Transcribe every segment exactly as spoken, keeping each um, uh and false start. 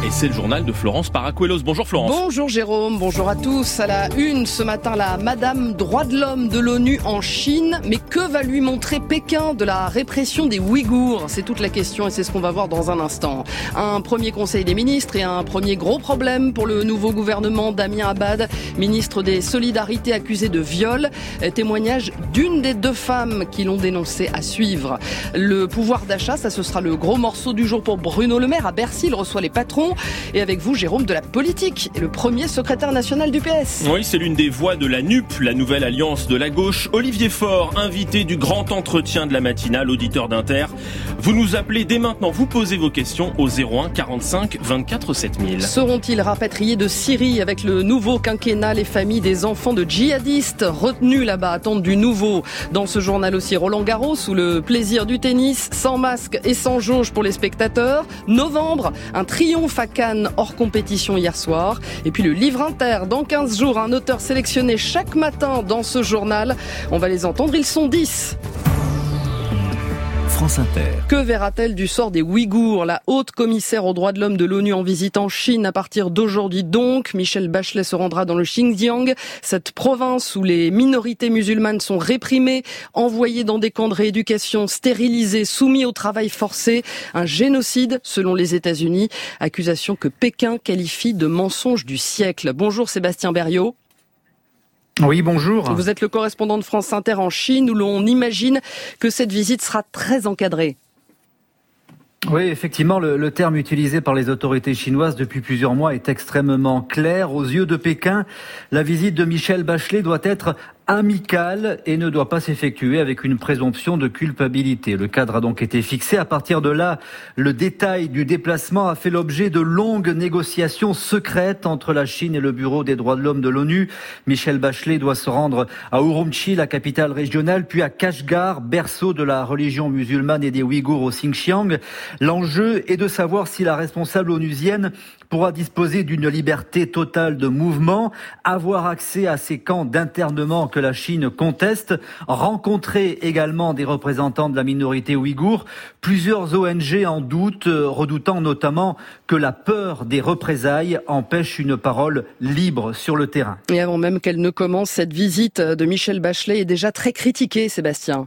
Et c'est le journal de Florence Paracuelos. Bonjour Florence. Bonjour Jérôme, bonjour à tous. À la une ce matin, la Madame Droits de l'Homme de l'ONU en Chine. Mais que va lui montrer Pékin de la répression des Ouïghours? C'est toute la question et c'est ce qu'on va voir dans un instant. Un premier conseil des ministres et un premier gros problème pour le nouveau gouvernement. Damien Abad, ministre des Solidarités, accusé de viol. Témoignage d'une des deux femmes qui l'ont dénoncé à suivre. Le pouvoir d'achat, ça ce sera le gros morceau du jour pour Bruno Le Maire. À Bercy, il reçoit les patrons. Et avec vous, Jérôme, de la politique, le premier secrétaire national du P S. Oui, c'est l'une des voix de la N U P, la nouvelle alliance de la gauche. Olivier Faure, invité du grand entretien de la matinale, auditeur d'Inter. Vous nous appelez dès maintenant, vous posez vos questions au zéro un quarante-cinq vingt-quatre sept mille. Seront-ils rapatriés de Syrie avec le nouveau quinquennat? Les familles des enfants de djihadistes retenus là-bas attendent du nouveau. Dans ce journal aussi, Roland Garros, sous le plaisir du tennis, sans masque et sans jauge pour les spectateurs. Novembre, un triomphe à Cannes hors compétition hier soir. Et puis le livre Inter, dans quinze jours, un auteur sélectionné chaque matin dans ce journal. On va les entendre, ils sont dix. France Inter. Que verra-t-elle du sort des Ouïghours? La haute commissaire aux droits de l'homme de l'ONU en visite en Chine à partir d'aujourd'hui donc. Michelle Bachelet se rendra dans le Xinjiang, cette province où les minorités musulmanes sont réprimées, envoyées dans des camps de rééducation, stérilisées, soumis au travail forcé. Un génocide selon les États-Unis. Accusation que Pékin qualifie de mensonge du siècle. Bonjour Sébastien Berriot. Oui, bonjour. Vous êtes le correspondant de France Inter en Chine où l'on imagine que cette visite sera très encadrée. Oui, effectivement, le, le terme utilisé par les autorités chinoises depuis plusieurs mois est extrêmement clair. Aux yeux de Pékin, la visite de Michelle Bachelet doit être amicale et ne doit pas s'effectuer avec une présomption de culpabilité. Le cadre a donc été fixé. À partir de là, le détail du déplacement a fait l'objet de longues négociations secrètes entre la Chine et le Bureau des droits de l'homme de l'ONU. Michelle Bachelet doit se rendre à Urumqi, la capitale régionale, puis à Kashgar, berceau de la religion musulmane et des Ouïghours au Xinjiang. L'enjeu est de savoir si la responsable onusienne pourra disposer d'une liberté totale de mouvement, avoir accès à ces camps d'internement que la Chine conteste, rencontrer également des représentants de la minorité ouïghour. Plusieurs O N G en doutent, redoutant notamment que la peur des représailles empêche une parole libre sur le terrain. Et avant même qu'elle ne commence, cette visite de Michelle Bachelet est déjà très critiquée, Sébastien.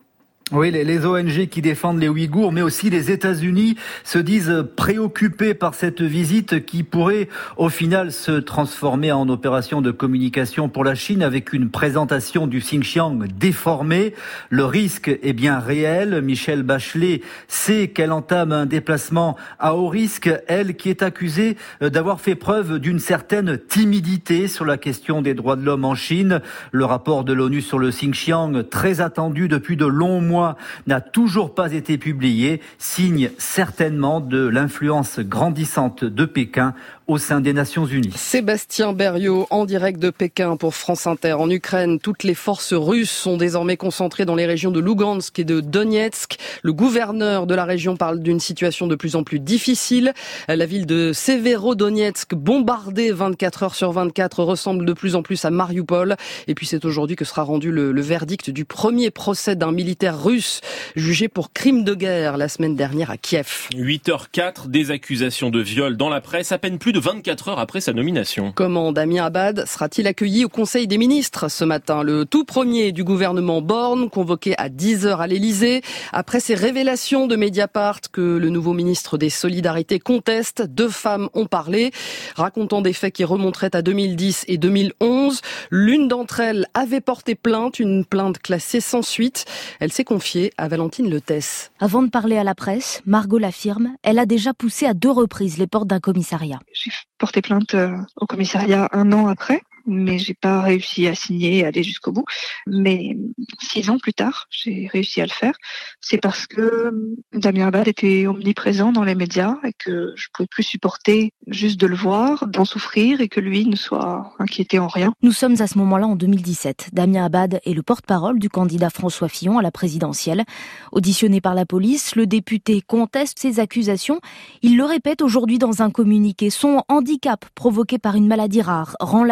Oui, les O N G qui défendent les Ouïghours, mais aussi les États-Unis, se disent préoccupés par cette visite qui pourrait, au final, se transformer en opération de communication pour la Chine avec une présentation du Xinjiang déformée. Le risque est bien réel. Michelle Bachelet sait qu'elle entame un déplacement à haut risque, elle qui est accusée d'avoir fait preuve d'une certaine timidité sur la question des droits de l'homme en Chine. Le rapport de l'ONU sur le Xinjiang, très attendu depuis de longs mois, n'a toujours pas été publié, signe certainement de l'influence grandissante de Pékin au sein des Nations Unies. Sébastien Berriot, en direct de Pékin pour France Inter. En Ukraine, toutes les forces russes sont désormais concentrées dans les régions de Lugansk et de Donetsk. Le gouverneur de la région parle d'une situation de plus en plus difficile. La ville de Severodonetsk, bombardée vingt-quatre heures sur vingt-quatre, ressemble de plus en plus à Mariupol. Et puis c'est aujourd'hui que sera rendu le, le verdict du premier procès d'un militaire russe jugé pour crime de guerre la semaine dernière à Kiev. huit heures quatre, des accusations de viol dans la presse, à peine plus de vingt-quatre heures après sa nomination. Comment Damien Abad sera-t-il accueilli au Conseil des ministres ce matin? Le tout premier du gouvernement Borne, convoqué à dix heures à l'Élysée. Après ces révélations de Mediapart que le nouveau ministre des Solidarités conteste, deux femmes ont parlé, racontant des faits qui remonteraient à deux mille dix et deux mille onze. L'une d'entre elles avait porté plainte, une plainte classée sans suite. Elle s'est confiée à Valentine Letès. Avant de parler à la presse, Margot l'affirme, elle a déjà poussé à deux reprises les portes d'un commissariat. J'ai porté plainte au commissariat un an après, mais j'ai pas réussi à signer et aller jusqu'au bout. Mais six ans plus tard, j'ai réussi à le faire. C'est parce que Damien Abad était omniprésent dans les médias et que je pouvais plus supporter juste de le voir, d'en souffrir et que lui ne soit inquiété en rien. Nous sommes à ce moment-là en deux mille dix-sept. Damien Abad est le porte-parole du candidat François Fillon à la présidentielle. Auditionné par la police, le député conteste ces accusations. Il le répète aujourd'hui dans un communiqué. Son handicap provoqué par une maladie rare rend la chose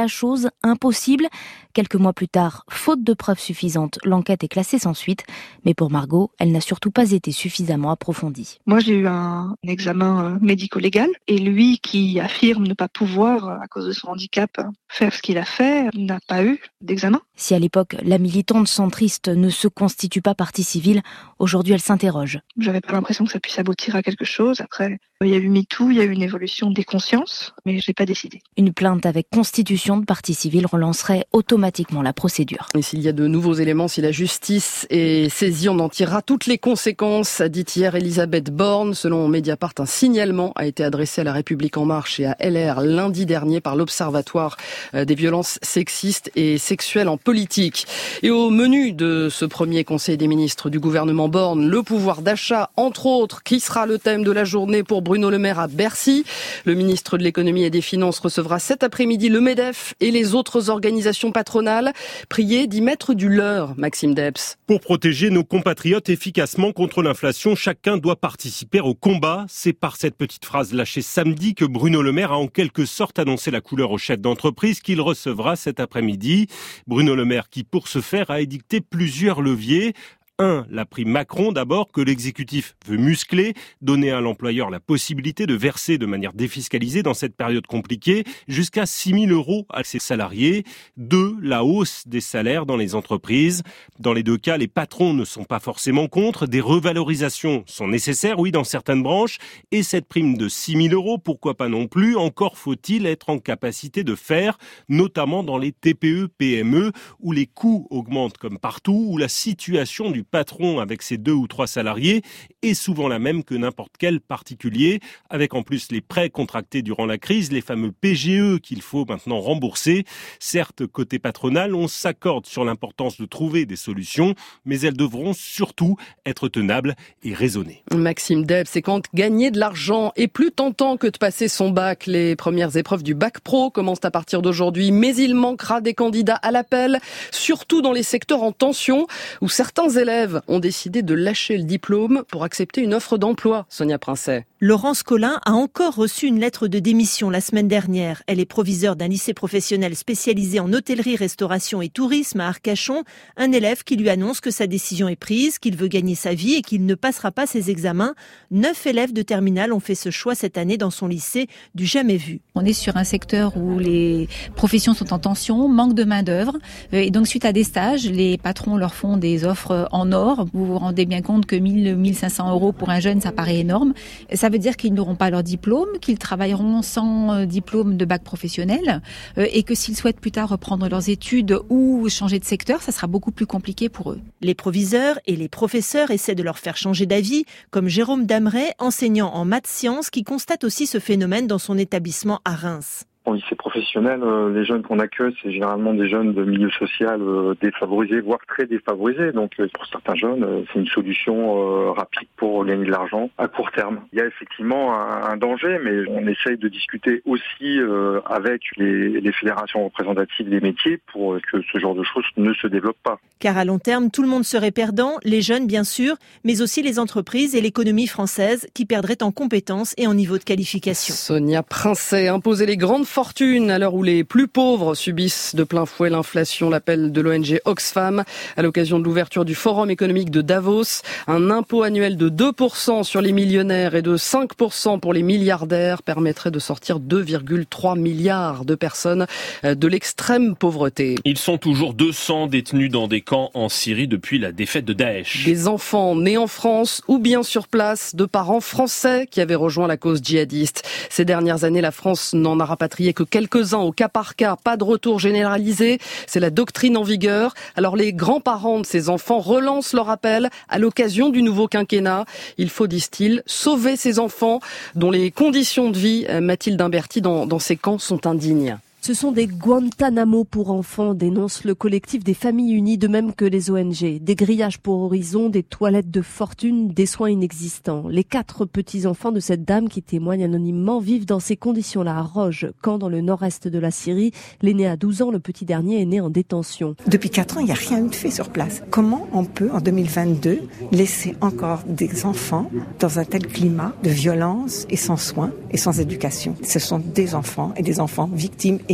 chose impossible. Quelques mois plus tard, faute de preuves suffisantes, l'enquête est classée sans suite. Mais pour Margot, elle n'a surtout pas été suffisamment approfondie. Moi, j'ai eu un, un examen médico-légal et lui qui affirme ne pas pouvoir, à cause de son handicap, faire ce qu'il a fait, n'a pas eu d'examen. Si à l'époque, la militante centriste ne se constitue pas partie civile, aujourd'hui elle s'interroge. J'avais pas l'impression que ça puisse aboutir à quelque chose. Après, il y a eu MeToo, il y a eu une évolution des consciences, mais je n'ai pas décidé. Une plainte avec constitution de partie civile relancerait automatiquement la procédure. Et s'il y a de nouveaux éléments, si la justice est saisie, on en tirera toutes les conséquences, a dit hier Elisabeth Borne. Selon Mediapart, un signalement a été adressé à La République En Marche et à L R lundi dernier par l'Observatoire des violences sexistes et sexuelles en politique. Et au menu de ce premier Conseil des ministres du gouvernement Borne, le pouvoir d'achat, entre autres, qui sera le thème de la journée pour Bruno Le Maire à Bercy. Le ministre de l'économie et des finances recevra cet après-midi le MEDEF et les autres organisations patronales. Priez d'y mettre du leur, Maxime Debs. Pour protéger nos compatriotes efficacement contre l'inflation, chacun doit participer au combat. C'est par cette petite phrase lâchée samedi que Bruno Le Maire a en quelque sorte annoncé la couleur au chef d'entreprise qu'il recevra cet après-midi. Bruno Le Maire qui, pour ce faire, a édicté plusieurs leviers. Un, la prime Macron d'abord, que l'exécutif veut muscler, donner à l'employeur la possibilité de verser de manière défiscalisée dans cette période compliquée jusqu'à six mille euros à ses salariés. Deux, la hausse des salaires dans les entreprises. Dans les deux cas, les patrons ne sont pas forcément contre. Des revalorisations sont nécessaires, oui, dans certaines branches. Et cette prime de six mille euros, pourquoi pas non plus? Encore faut-il être en capacité de faire, notamment dans les T P E P M E, où les coûts augmentent comme partout, où la situation du patron avec ses deux ou trois salariés est souvent la même que n'importe quel particulier, avec en plus les prêts contractés durant la crise, les fameux P G E qu'il faut maintenant rembourser. Certes, côté patronal, on s'accorde sur l'importance de trouver des solutions, mais elles devront surtout être tenables et raisonnées. Maxime Debs, c'est quand gagner de l'argent est plus tentant que de passer son bac. Les premières épreuves du bac pro commencent à partir d'aujourd'hui, mais il manquera des candidats à l'appel, surtout dans les secteurs en tension, où certains élèves ont décidé de lâcher le diplôme pour accepter une offre d'emploi. Sonia Princet. Laurence Collin a encore reçu une lettre de démission la semaine dernière. Elle est proviseure d'un lycée professionnel spécialisé en hôtellerie, restauration et tourisme à Arcachon. Un élève qui lui annonce que sa décision est prise, qu'il veut gagner sa vie et qu'il ne passera pas ses examens. Neuf élèves de terminale ont fait ce choix cette année dans son lycée, du jamais vu. On est sur un secteur où les professions sont en tension, manque de main d'œuvre. Et donc suite à des stages, les patrons leur font des offres en or. Vous vous rendez bien compte que mille, mille cinq cents euros pour un jeune, ça paraît énorme. Ça veut dire qu'ils n'auront pas leur diplôme, qu'ils travailleront sans diplôme de bac professionnel et que s'ils souhaitent plus tard reprendre leurs études ou changer de secteur, ça sera beaucoup plus compliqué pour eux. Les proviseurs et les professeurs essaient de leur faire changer d'avis, comme Jérôme Dameret, enseignant en maths sciences, qui constate aussi ce phénomène dans son établissement à Reims. En lycée professionnel, euh, les jeunes qu'on accueille, c'est généralement des jeunes de milieu social euh, défavorisés, voire très défavorisés. Donc euh, pour certains jeunes, euh, c'est une solution euh, rapide pour gagner de l'argent à court terme. Il y a effectivement un, un danger, mais on essaye de discuter aussi euh, avec les, les fédérations représentatives des métiers pour que ce genre de choses ne se développe pas. Car à long terme, tout le monde serait perdant, les jeunes bien sûr, mais aussi les entreprises et l'économie française qui perdraient en compétences et en niveau de qualification. Sonia Princet, imposer les grandes fortune à l'heure où les plus pauvres subissent de plein fouet l'inflation, l'appel de l'O N G Oxfam à l'occasion de l'ouverture du Forum économique de Davos. Un impôt annuel de deux pour cent sur les millionnaires et de cinq pour cent pour les milliardaires permettrait de sortir deux virgule trois milliards de personnes de l'extrême pauvreté. Ils sont toujours deux cents détenus dans des camps en Syrie depuis la défaite de Daesh. Des enfants nés en France ou bien sur place de parents français qui avaient rejoint la cause djihadiste. Ces dernières années, la France n'en a rapatrié que quelques-uns au cas par cas, pas de retour généralisé. C'est la doctrine en vigueur. Alors les grands-parents de ces enfants relancent leur appel à l'occasion du nouveau quinquennat. Il faut, disent-ils, sauver ces enfants dont les conditions de vie, Mathilde Imberti, dans, dans ces camps sont indignes. Ce sont des Guantanamo pour enfants, dénonce le collectif des Familles Unies, de même que les O N G. Des grillages pour horizon, des toilettes de fortune, des soins inexistants. Les quatre petits-enfants de cette dame qui témoigne anonymement vivent dans ces conditions-là à Roj, camp dans le nord-est de la Syrie. L'aîné a douze ans, le petit dernier est né en détention. Depuis quatre ans, il n'y a rien eu de fait sur place. Comment on peut, en deux mille vingt-deux, laisser encore des enfants dans un tel climat de violence et sans soins et sans éducation? Ce sont des enfants et des enfants victimes et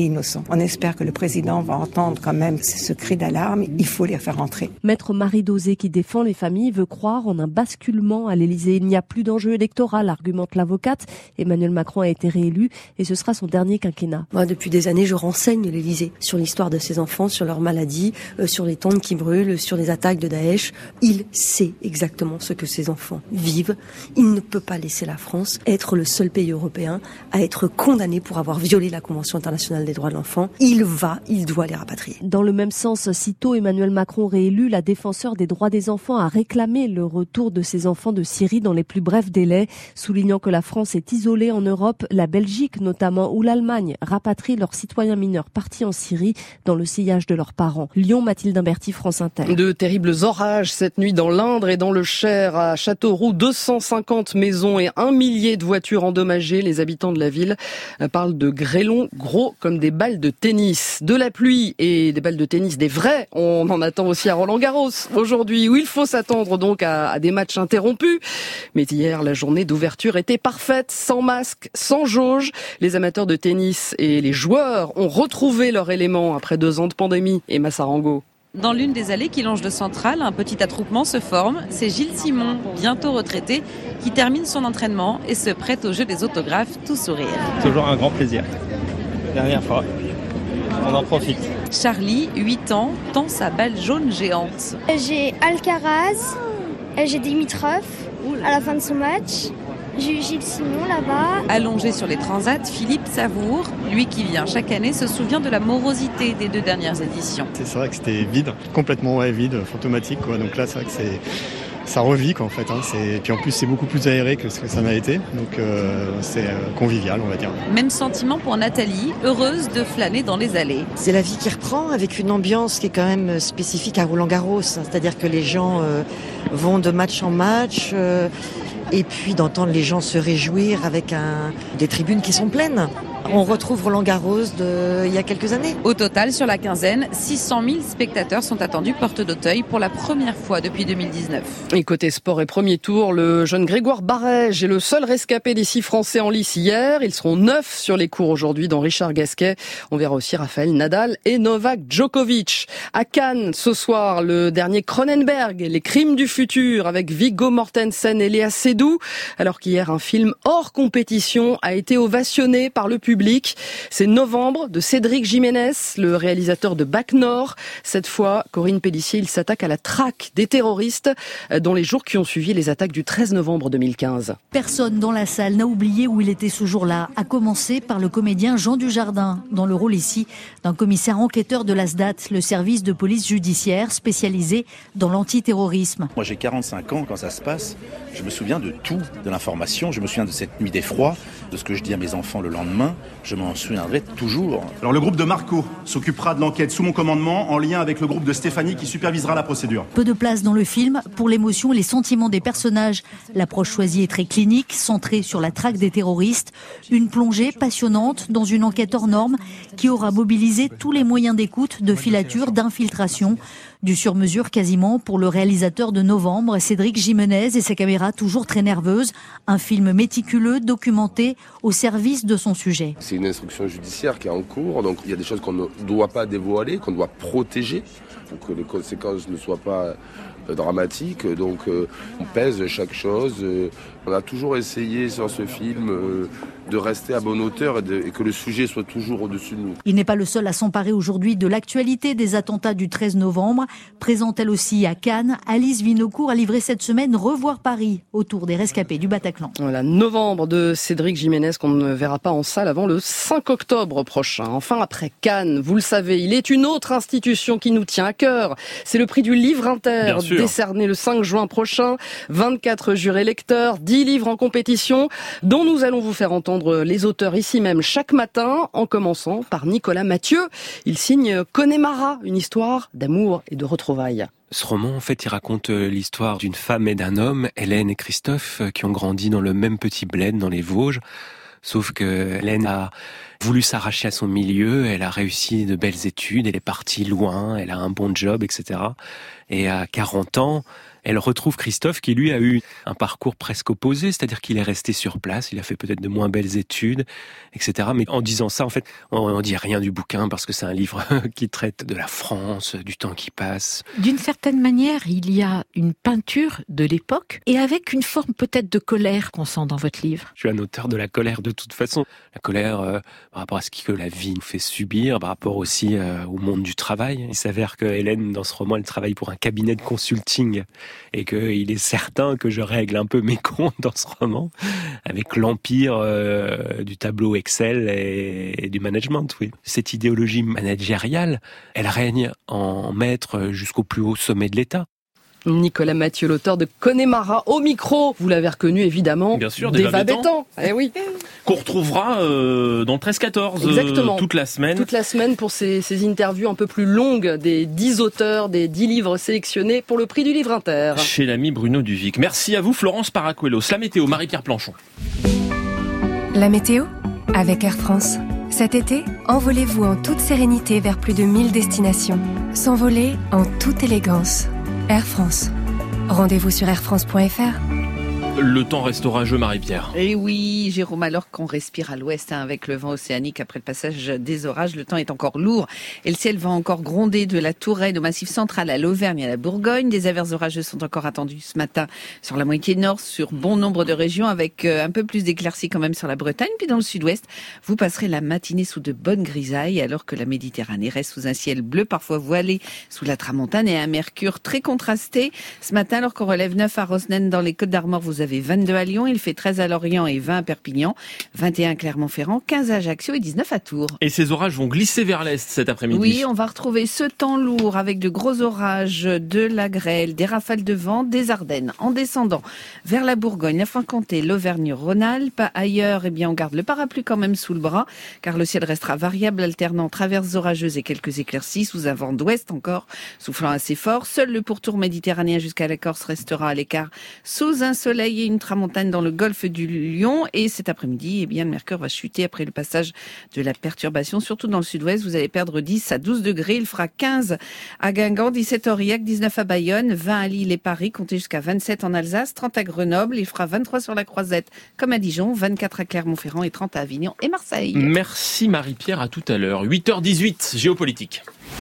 et innocents. On espère que le président va entendre quand même ce cri d'alarme. Il faut les faire rentrer. Maître Marie Dosé, qui défend les familles, veut croire en un basculement à l'Élysée. Il n'y a plus d'enjeu électoral, argumente l'avocate. Emmanuel Macron a été réélu et ce sera son dernier quinquennat. Moi, depuis des années, je renseigne l'Élysée sur l'histoire de ses enfants, sur leurs maladies, euh, sur les tombes qui brûlent, sur les attaques de Daesh. Il sait exactement ce que ses enfants vivent. Il ne peut pas laisser la France être le seul pays européen à être condamné pour avoir violé la Convention internationale des droits de l'enfant. Il va, il doit les rapatrier. Dans le même sens, sitôt Emmanuel Macron réélu, la défenseure des droits des enfants a réclamé le retour de ses enfants de Syrie dans les plus brefs délais, soulignant que la France est isolée en Europe, la Belgique notamment, ou l'Allemagne rapatrie leurs citoyens mineurs partis en Syrie dans le sillage de leurs parents. Lyon, Mathilde Imberti, France Inter. De terribles orages cette nuit dans l'Indre et dans le Cher, à Châteauroux, deux cent cinquante maisons et un millier de voitures endommagées. Les habitants de la ville parlent de grêlons gros comme des balles de tennis. De la pluie et des balles de tennis, des vrais. On en attend aussi à Roland-Garros aujourd'hui, où il faut s'attendre donc à, à des matchs interrompus. Mais hier, la journée d'ouverture était parfaite, sans masque, sans jauge. Les amateurs de tennis et les joueurs ont retrouvé leur élément après deux ans de pandémie. Emma Sarango. Dans l'une des allées qui longe le central, un petit attroupement se forme. C'est Gilles Simon, bientôt retraité, qui termine son entraînement et se prête au jeu des autographes, tout sourire. Toujours un grand plaisir. Dernière fois, on en profite. Charlie, huit ans, tend sa balle jaune géante. J'ai Alcaraz, j'ai Dimitrov à la fin de son match. J'ai eu Gilles Simon là-bas. Allongé sur les transats, Philippe Savour, lui qui vient chaque année, se souvient de la morosité des deux dernières éditions. C'est vrai que c'était vide, complètement ouais, vide, fantomatique. Quoi. Donc là, c'est vrai que c'est, ça revit quoi, en fait. Hein. C'est... Puis en plus, c'est beaucoup plus aéré que ce que ça n'a été. Donc euh, c'est euh, convivial, on va dire. Même sentiment pour Nathalie, heureuse de flâner dans les allées. C'est la vie qui reprend avec une ambiance qui est quand même spécifique à Roland-Garros. C'est-à-dire que les gens euh, vont de match en match. Euh, Et puis d'entendre les gens se réjouir avec un, des tribunes qui sont pleines. On retrouve Roland-Garros de, il y a quelques années. Au total, sur la quinzaine, six cent mille spectateurs sont attendus porte d'Auteuil pour la première fois depuis deux mille dix-neuf. Et côté sport et premier tour, le jeune Grégoire Barège est le seul rescapé des six Français en lice hier. Ils seront neuf sur les cours aujourd'hui dans Richard Gasquet. On verra aussi Raphaël Nadal et Novak Djokovic. À Cannes, ce soir, le dernier Cronenberg, Les Crimes du futur, avec Viggo Mortensen et Léa Seydoux. Alors qu'hier, un film hors compétition a été ovationné par le public. C'est Novembre de Cédric Jiménez, le réalisateur de Bac Nord. Cette fois, Corinne Pélissier, il s'attaque à la traque des terroristes dans les jours qui ont suivi les attaques du treize novembre deux mille quinze. Personne dans la salle n'a oublié où il était ce jour-là, à commencer par le comédien Jean Dujardin, dans le rôle ici d'un commissaire enquêteur de l'A S D A T, le service de police judiciaire spécialisé dans l'antiterrorisme. Moi j'ai quarante-cinq ans quand ça se passe, je me souviens de tout, de l'information, je me souviens de cette nuit d'effroi, de ce que je dis à mes enfants le lendemain. Je m'en souviendrai toujours. Alors le groupe de Marco s'occupera de l'enquête sous mon commandement en lien avec le groupe de Stéphanie qui supervisera la procédure. Peu de place dans le film pour l'émotion et les sentiments des personnages. L'approche choisie est très clinique, centrée sur la traque des terroristes. Une plongée passionnante dans une enquête hors norme qui aura mobilisé tous les moyens d'écoute, de filature, d'infiltration. Du sur-mesure quasiment pour le réalisateur de Novembre, Cédric Jiménez et sa caméra toujours très nerveuse. Un film méticuleux, documenté, au service de son sujet. C'est une instruction judiciaire qui est en cours, donc il y a des choses qu'on ne doit pas dévoiler, qu'on doit protéger, pour que les conséquences ne soient pas dramatiques. Donc euh, on pèse chaque chose. Euh, on a toujours essayé sur ce film euh, de rester à bonne hauteur et, de, et que le sujet soit toujours au-dessus de nous. Il n'est pas le seul à s'emparer aujourd'hui de l'actualité des attentats du treize novembre. Présente elle aussi à Cannes, Alice Vinocourt a livré cette semaine Revoir Paris autour des rescapés du Bataclan. Voilà, Novembre de Cédric Jiménez qu'on ne verra pas en salle avant le cinq octobre prochain. Enfin, après Cannes, vous le savez, il est une autre institution qui nous tient à cœur. C'est le prix du Livre Inter, décerné le cinq juin prochain. vingt-quatre jurés lecteurs, dix livres en compétition, dont nous allons vous faire entendre les auteurs ici même chaque matin, en commençant par Nicolas Mathieu. Il signe Connemara, une histoire d'amour et de retrouvailles. Ce roman, en fait, il raconte l'histoire d'une femme et d'un homme, Hélène et Christophe, qui ont grandi dans le même petit bled dans les Vosges. Sauf que Hélène a voulu s'arracher à son milieu, elle a réussi de belles études, elle est partie loin, elle a un bon job, et cetera. Et à quarante ans, elle retrouve Christophe qui, lui, a eu un parcours presque opposé, c'est-à-dire qu'il est resté sur place, il a fait peut-être de moins belles études, et cetera. Mais en disant ça, en fait, on ne dit rien du bouquin parce que c'est un livre qui traite de la France, du temps qui passe. D'une certaine manière, il y a une peinture de l'époque et avec une forme peut-être de colère qu'on sent dans votre livre. Je suis un auteur de la colère de toute façon. La colère euh, par rapport à ce que la vie nous fait subir, par rapport aussi euh, au monde du travail. Il s'avère que Hélène, dans ce roman, elle travaille pour un cabinet de consulting et qu'il est certain que je règle un peu mes comptes dans ce roman avec l'empire euh, du tableau Excel et, et du management. Oui. Cette idéologie managériale, elle règne en maître jusqu'au plus haut sommet de l'État. Nicolas Mathieu, l'auteur de Connemara, au micro. Vous l'avez reconnu, évidemment. Bien sûr, d'Eva Bétan. Eh oui. Qu'on retrouvera euh, dans le treize quatorze euh, toute la semaine. Toute la semaine pour ces, ces interviews un peu plus longues des dix auteurs, des dix livres sélectionnés pour le prix du livre inter. Chez l'ami Bruno Duvic. Merci à vous, Florence Paracuelos. La météo, Marie-Pierre Planchon. La météo avec Air France. Cet été, envolez-vous en toute sérénité vers plus de mille destinations. S'envoler en toute élégance. Air France. Rendez-vous sur air france point f r. Le temps reste orageux, Marie-Pierre. Et oui, Jérôme, alors qu'on respire à l'ouest hein, avec le vent océanique après le passage des orages, le temps est encore lourd et le ciel va encore gronder de la Touraine au Massif central à l'Auvergne et à la Bourgogne. Des averses orageuses sont encore attendues ce matin sur la moitié nord, sur bon nombre de régions, avec un peu plus d'éclaircies quand même sur la Bretagne. Puis dans le sud-ouest, vous passerez la matinée sous de bonnes grisailles, alors que la Méditerranée reste sous un ciel bleu, parfois voilé sous la tramontane et un mercure très contrasté. Ce matin, alors qu'on relève neuf à Rosnen dans les Côtes d'Armor, vous avez vingt-deux à Lyon, il fait treize à Lorient et vingt à Perpignan, vingt et un à Clermont-Ferrand, quinze à Ajaccio et dix-neuf à Tours. Et ces orages vont glisser vers l'est cet après-midi. Oui, on va retrouver ce temps lourd avec de gros orages, de la grêle, des rafales de vent, des Ardennes. En descendant vers la Bourgogne, la Franche-Comté, l'Auvergne-Rhône-Alpes, ailleurs, eh bien, on garde le parapluie quand même sous le bras, car le ciel restera variable, alternant traverses orageuses et quelques éclaircies sous un vent d'ouest encore, soufflant assez fort. Seul le pourtour méditerranéen jusqu'à la Corse restera à l'écart sous un soleil et une tramontane dans le golfe du Lion. Et cet après-midi, eh bien, le mercure va chuter après le passage de la perturbation, surtout dans le sud-ouest. Vous allez perdre dix à douze degrés. Il fera quinze à Guingamp, dix-sept à Aurillac, dix-neuf à Bayonne, vingt à Lille et Paris, comptez jusqu'à vingt-sept en Alsace, trente à Grenoble. Il fera vingt-trois sur la Croisette comme à Dijon, vingt-quatre à Clermont-Ferrand et trente à Avignon et Marseille. Merci Marie-Pierre, à tout à l'heure. huit heures dix-huit, géopolitique.